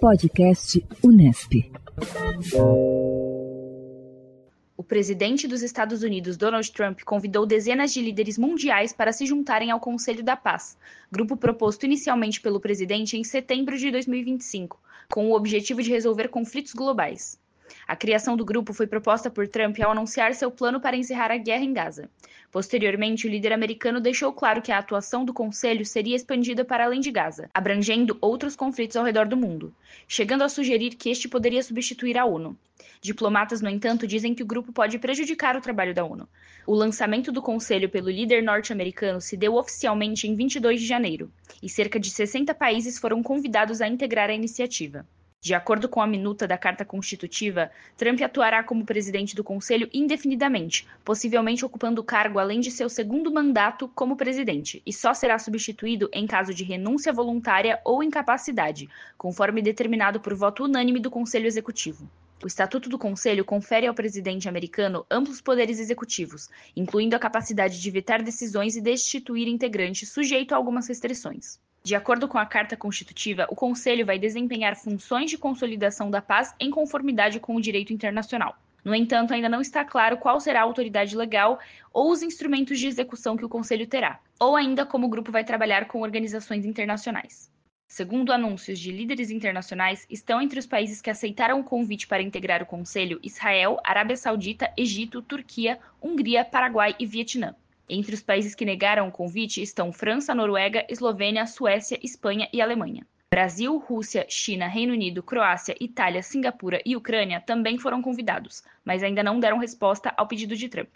Podcast Unesp. O presidente dos Estados Unidos, Donald Trump, convidou dezenas de líderes mundiais para se juntarem ao Conselho da Paz, grupo proposto inicialmente pelo presidente em setembro de 2025, com o objetivo de resolver conflitos globais. A criação do grupo foi proposta por Trump ao anunciar seu plano para encerrar a guerra em Gaza. Posteriormente, o líder americano deixou claro que a atuação do Conselho seria expandida para além de Gaza, abrangendo outros conflitos ao redor do mundo, chegando a sugerir que este poderia substituir a ONU. Diplomatas, no entanto, dizem que o grupo pode prejudicar o trabalho da ONU. O lançamento do Conselho pelo líder norte-americano se deu oficialmente em 22 de janeiro, e cerca de 60 países foram convidados a integrar a iniciativa. De acordo com a minuta da Carta Constitutiva, Trump atuará como presidente do Conselho indefinidamente, possivelmente ocupando o cargo além de seu segundo mandato como presidente, e só será substituído em caso de renúncia voluntária ou incapacidade, conforme determinado por voto unânime do Conselho Executivo. O Estatuto do Conselho confere ao presidente americano amplos poderes executivos, incluindo a capacidade de vetar decisões e destituir integrantes, sujeito a algumas restrições. De acordo com a Carta Constitutiva, o Conselho vai desempenhar funções de consolidação da paz em conformidade com o direito internacional. No entanto, ainda não está claro qual será a autoridade legal ou os instrumentos de execução que o Conselho terá, ou ainda como o grupo vai trabalhar com organizações internacionais. Segundo anúncios de líderes internacionais, estão entre os países que aceitaram o convite para integrar o Conselho Israel, Arábia Saudita, Egito, Turquia, Hungria, Paraguai e Vietnã. Entre os países que negaram o convite estão França, Noruega, Eslovênia, Suécia, Espanha e Alemanha. Brasil, Rússia, China, Reino Unido, Croácia, Itália, Singapura e Ucrânia também foram convidados, mas ainda não deram resposta ao pedido de Trump.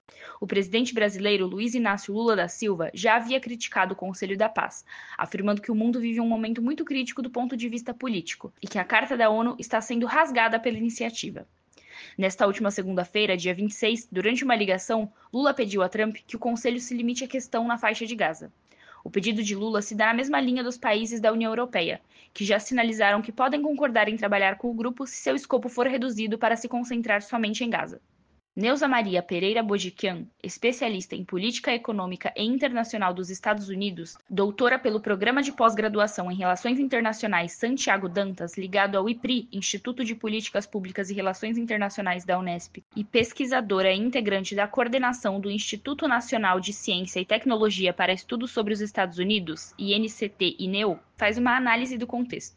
O presidente brasileiro Luiz Inácio Lula da Silva já havia criticado o Conselho da Paz, afirmando que o mundo vive um momento muito crítico do ponto de vista político e que a Carta da ONU está sendo rasgada pela iniciativa. Nesta última segunda-feira, dia 26, durante uma ligação, Lula pediu a Trump que o Conselho se limite à questão na faixa de Gaza. O pedido de Lula se dá na mesma linha dos países da União Europeia, que já sinalizaram que podem concordar em trabalhar com o grupo se seu escopo for reduzido para se concentrar somente em Gaza. Neuza Maria Pereira Bojiquian, especialista em política econômica e internacional dos Estados Unidos, doutora pelo Programa de Pós-Graduação em Relações Internacionais Santiago Dantas, ligado ao IPRI, Instituto de Políticas Públicas e Relações Internacionais da Unesp, e pesquisadora e integrante da coordenação do Instituto Nacional de Ciência e Tecnologia para Estudos sobre os Estados Unidos, INCT-INEU, faz uma análise do contexto.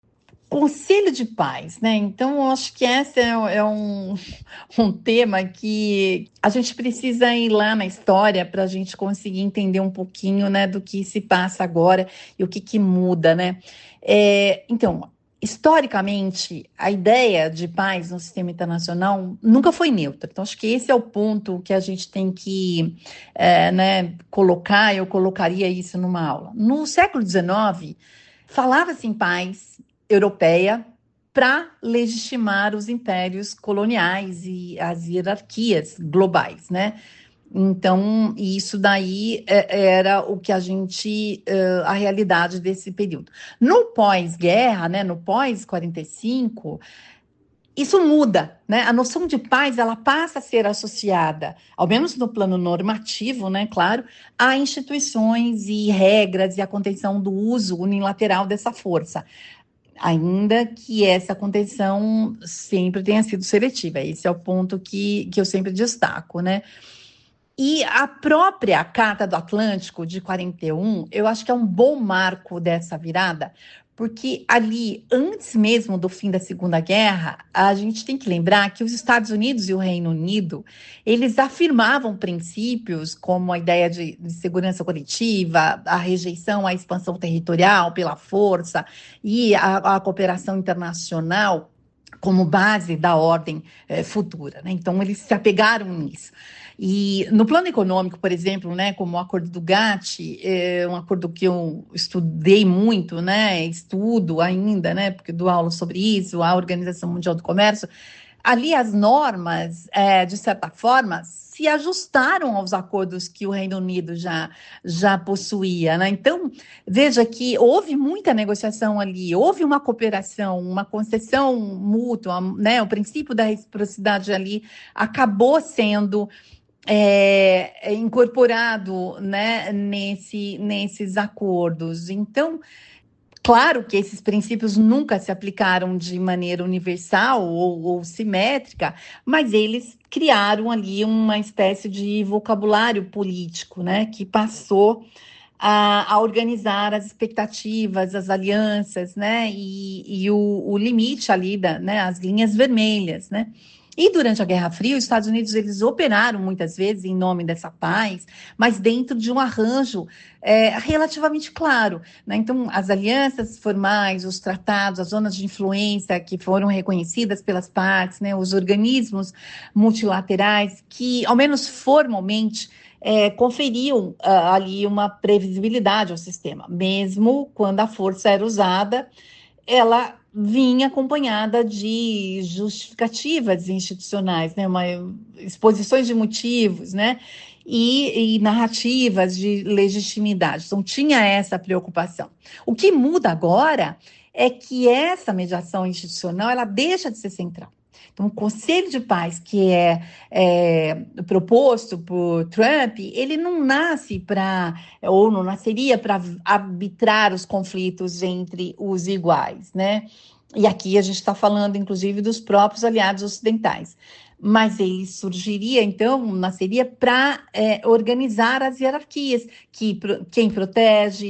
Conselho de Paz, né? Então, eu acho que esse é um tema que a gente precisa ir lá na história para a gente conseguir entender um pouquinho, né, do que se passa agora e o que muda, né? Então, historicamente, a ideia de paz no sistema internacional nunca foi neutra. Então, acho que esse é o ponto que a gente tem que colocar. Eu colocaria isso numa aula. No século XIX, falava-se em paz europeia para legitimar os impérios coloniais e as hierarquias globais, né? Então, isso daí era o que a realidade desse período. No pós-guerra, né, no pós-45, isso muda, né? A noção de paz, ela passa a ser associada, ao menos no plano normativo, né, claro, a instituições e regras e a contenção do uso unilateral dessa força, ainda que essa contenção sempre tenha sido seletiva. Esse é o ponto que eu sempre destaco, né? E a própria Carta do Atlântico, de 41, eu acho que é um bom marco dessa virada, porque ali, antes mesmo do fim da Segunda Guerra, a gente tem que lembrar que os Estados Unidos e o Reino Unido, eles afirmavam princípios como a ideia de segurança coletiva, a rejeição à expansão territorial pela força e a cooperação internacional como base da ordem futura, né? Então, eles se apegaram nisso. E no plano econômico, por exemplo, né, como o acordo do GATT, um acordo que eu estudei muito, né, estudo ainda, né, porque dou aula sobre isso, a Organização Mundial do Comércio, ali as normas, de certa forma, se ajustaram aos acordos que o Reino Unido já possuía, né? Então, veja que houve muita negociação ali, houve uma cooperação, uma concessão mútua, né? O princípio da reciprocidade ali acabou sendo incorporado, né, nesses acordos. Então, Claro que esses princípios nunca se aplicaram de maneira universal ou simétrica, mas eles criaram ali uma espécie de vocabulário político, né, que passou a organizar as expectativas, as alianças, né, e o limite ali, né, as linhas vermelhas, né. E durante a Guerra Fria, os Estados Unidos eles operaram muitas vezes em nome dessa paz, mas dentro de um arranjo relativamente claro, né? Então, as alianças formais, os tratados, as zonas de influência que foram reconhecidas pelas partes, né? Os organismos multilaterais que, ao menos formalmente, conferiam ali uma previsibilidade ao sistema, mesmo quando a força era usada, ela vinha acompanhada de justificativas institucionais, né, exposições de motivos, né, e narrativas de legitimidade. Então, tinha essa preocupação. O que muda agora é que essa mediação institucional ela deixa de ser central. Então, o Conselho de Paz, que é proposto por Trump, ele não nasce ou não nasceria para arbitrar os conflitos entre os iguais, né? E aqui a gente está falando, inclusive, dos próprios aliados ocidentais. Mas ele surgiria, então, nasceria para organizar as hierarquias, quem protege,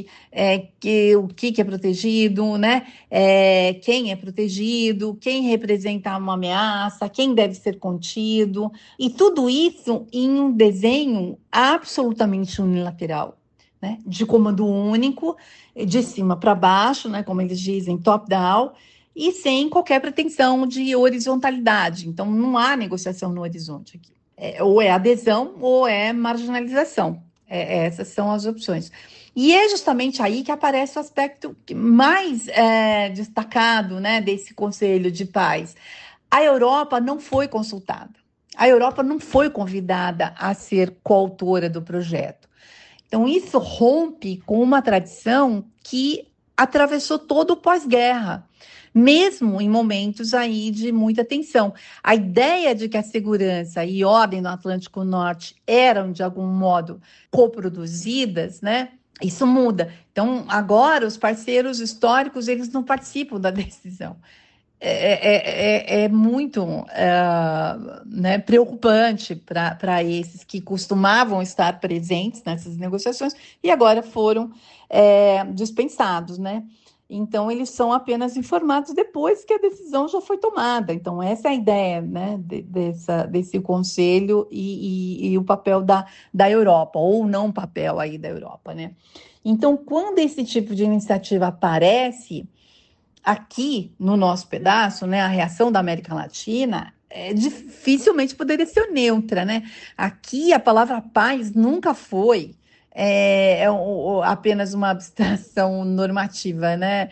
o que é protegido, né? Quem é protegido, quem representa uma ameaça, quem deve ser contido, e tudo isso em um desenho absolutamente unilateral, né? De comando único, de cima para baixo, né? Como eles dizem, top-down, e sem qualquer pretensão de horizontalidade. Então, não há negociação no horizonte aqui. Ou é adesão ou é marginalização. Essas são as opções. E é justamente aí que aparece o aspecto mais destacado, né, desse Conselho de Paz. A Europa não foi consultada. A Europa não foi convidada a ser coautora do projeto. Então, isso rompe com uma tradição que atravessou todo o pós-guerra, mesmo em momentos aí de muita tensão. A ideia de que a segurança e ordem no Atlântico Norte eram, de algum modo, coproduzidas, né? Isso muda. Então, agora, os parceiros históricos, eles não participam da decisão. É muito né, preocupante para esses que costumavam estar presentes nessas negociações e agora foram dispensados, né? Então, eles são apenas informados depois que a decisão já foi tomada. Então, essa é a ideia, né, desse conselho e o papel da Europa, ou não papel aí da Europa, né? Então, quando esse tipo de iniciativa aparece aqui no nosso pedaço, né, a reação da América Latina dificilmente poderia ser neutra, né? Aqui a palavra paz nunca foi apenas uma abstração normativa, né?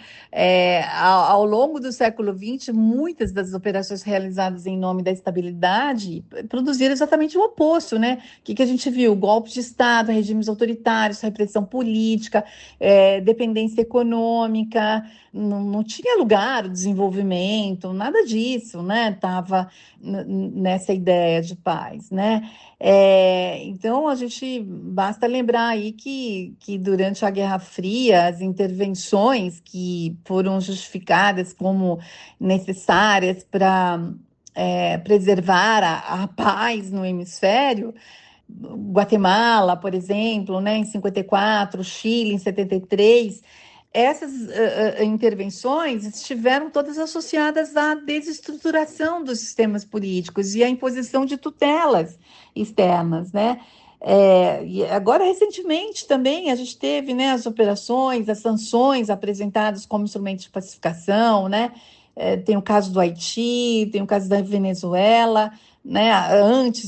Ao longo do século XX, muitas das operações realizadas em nome da estabilidade produziram exatamente o oposto, né? O que a gente viu? Golpes de Estado, regimes autoritários, repressão política, dependência econômica, não tinha lugar o desenvolvimento, nada disso, né? Estava nessa ideia de paz, né? Então, a gente basta lembrar aí que durante a Guerra Fria, as intervenções que foram justificadas como necessárias para preservar a paz no hemisfério, Guatemala, por exemplo, né, em 54, Chile em 73, essas intervenções estiveram todas associadas à desestruturação dos sistemas políticos e à imposição de tutelas externas, né? E agora, recentemente, também a gente teve, né, as operações, as sanções apresentadas como instrumento de pacificação, né? Tem o caso do Haiti, tem o caso da Venezuela, né? Antes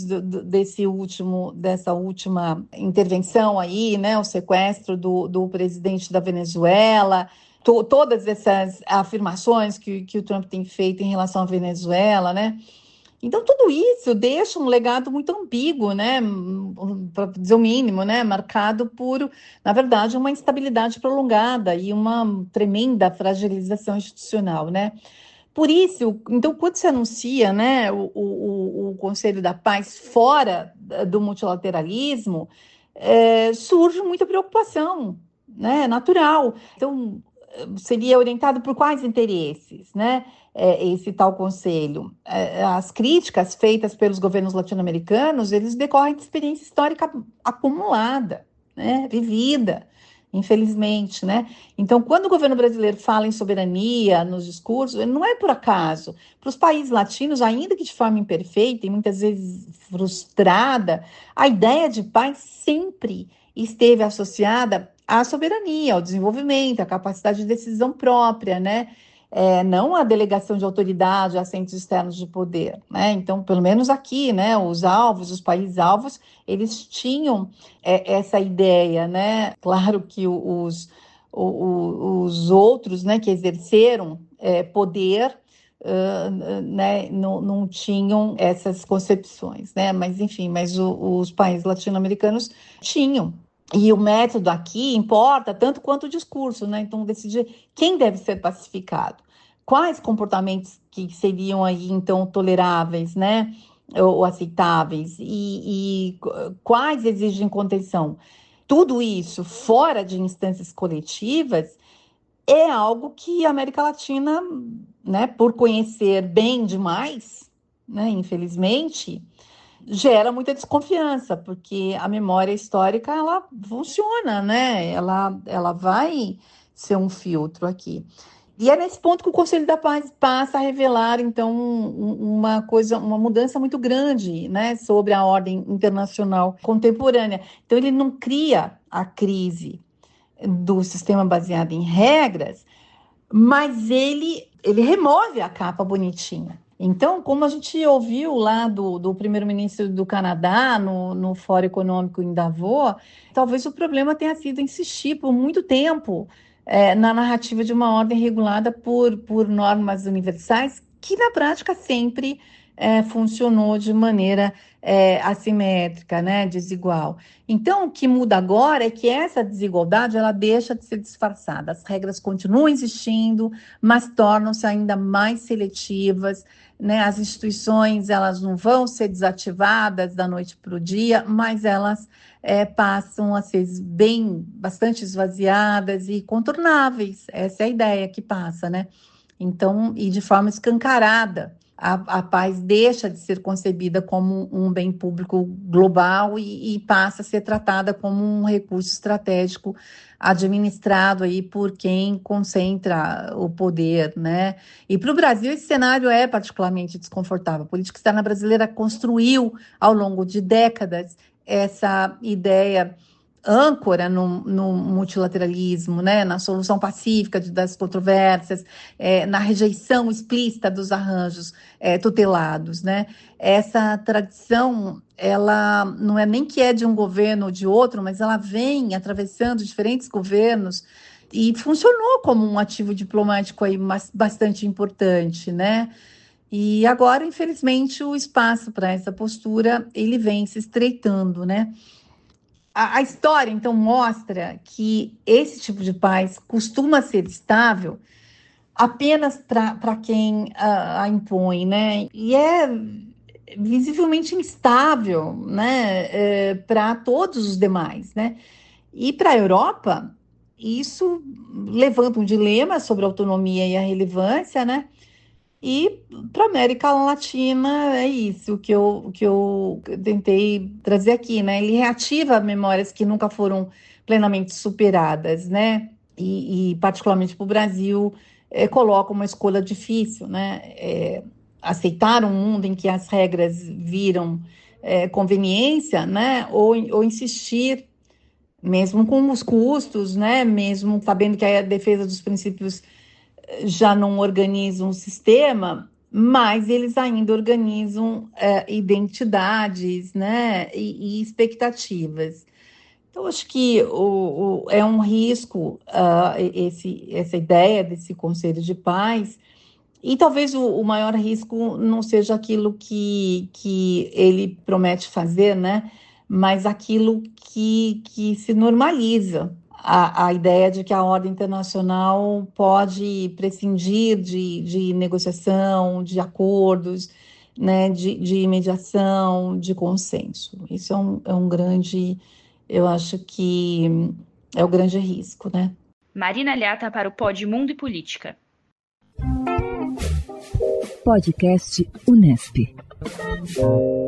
dessa última intervenção aí, né? O sequestro do presidente da Venezuela, todas essas afirmações que o Trump tem feito em relação à Venezuela, né? Então, tudo isso deixa um legado muito ambíguo, né? Para dizer o mínimo, né? Marcado por, na verdade, uma instabilidade prolongada e uma tremenda fragilização institucional, né? Por isso, então, quando se anuncia, né, o Conselho da Paz fora do multilateralismo, surge muita preocupação, né? Natural. Então, seria orientado por quais interesses, né? Esse tal conselho. As críticas feitas pelos governos latino-americanos, eles decorrem de experiência histórica acumulada, né? Vivida, infelizmente, né? Então, quando o governo brasileiro fala em soberania nos discursos, não é por acaso. Para os países latinos, ainda que de forma imperfeita e muitas vezes frustrada, a ideia de paz sempre esteve associada à soberania, ao desenvolvimento, à capacidade de decisão própria, né? Não a delegação de autoridade a centros externos de poder, né? Então, pelo menos aqui, né, os países alvos, eles tinham essa ideia, né? Claro que os outros, né, que exerceram poder, né, não tinham essas concepções, né? Mas, enfim, os países latino-americanos tinham. E o método aqui importa tanto quanto o discurso, né? Então, decidir quem deve ser pacificado, quais comportamentos que seriam aí, então, toleráveis, né? Ou aceitáveis, e quais exigem contenção. Tudo isso, fora de instâncias coletivas, é algo que a América Latina, né, por conhecer bem demais, né, infelizmente, gera muita desconfiança, porque a memória histórica, ela funciona, né? Ela vai ser um filtro aqui. E é nesse ponto que o Conselho da Paz passa a revelar, então, uma mudança muito grande, né, sobre a ordem internacional contemporânea. Então, ele não cria a crise do sistema baseado em regras, mas ele remove a capa bonitinha. Então, como a gente ouviu lá do primeiro-ministro do Canadá, no Fórum Econômico em Davos, talvez o problema tenha sido insistir por muito tempo na narrativa de uma ordem regulada por normas universais, que na prática sempre funcionou de maneira assimétrica, né, desigual. Então, o que muda agora é que essa desigualdade ela deixa de ser disfarçada. As regras continuam existindo, mas tornam-se ainda mais seletivas, né? As instituições elas não vão ser desativadas da noite para o dia, mas elas passam a ser bastante esvaziadas e contornáveis. Essa é a ideia que passa, né? Então, e de forma escancarada. A paz deixa de ser concebida como um bem público global e passa a ser tratada como um recurso estratégico administrado aí por quem concentra o poder, né? E para o Brasil esse cenário é particularmente desconfortável. A política externa brasileira construiu ao longo de décadas essa ideia âncora no multilateralismo, né, na solução pacífica das controvérsias, na rejeição explícita dos arranjos tutelados, né? Essa tradição, ela não é nem que é de um governo ou de outro, mas ela vem atravessando diferentes governos e funcionou como um ativo diplomático aí bastante importante, né? E agora, infelizmente, o espaço para essa postura, ele vem se estreitando, né? A história, então, mostra que esse tipo de paz costuma ser estável apenas para quem a impõe, né? E é visivelmente instável, né, para todos os demais, né? E para a Europa, isso levanta um dilema sobre a autonomia e a relevância, né? E para a América Latina é isso que eu tentei trazer aqui, né? Ele reativa memórias que nunca foram plenamente superadas, né? E particularmente para o Brasil, coloca uma escolha difícil, né? Aceitar um mundo em que as regras viram conveniência, né? Ou insistir, mesmo com os custos, né? Mesmo sabendo que a defesa dos princípios já não organizam um sistema, mas eles ainda organizam identidades, né, e expectativas. Então, acho que é um risco essa ideia desse Conselho de Paz, e talvez o maior risco não seja aquilo que ele promete fazer, né, mas aquilo que se normaliza a ideia de que a ordem internacional pode prescindir de negociação, de acordos, né, de mediação, de consenso. Isso é um grande, eu acho que é o grande risco, né? Marina Lhata para o Pod Mundo e Política. Podcast Unesp.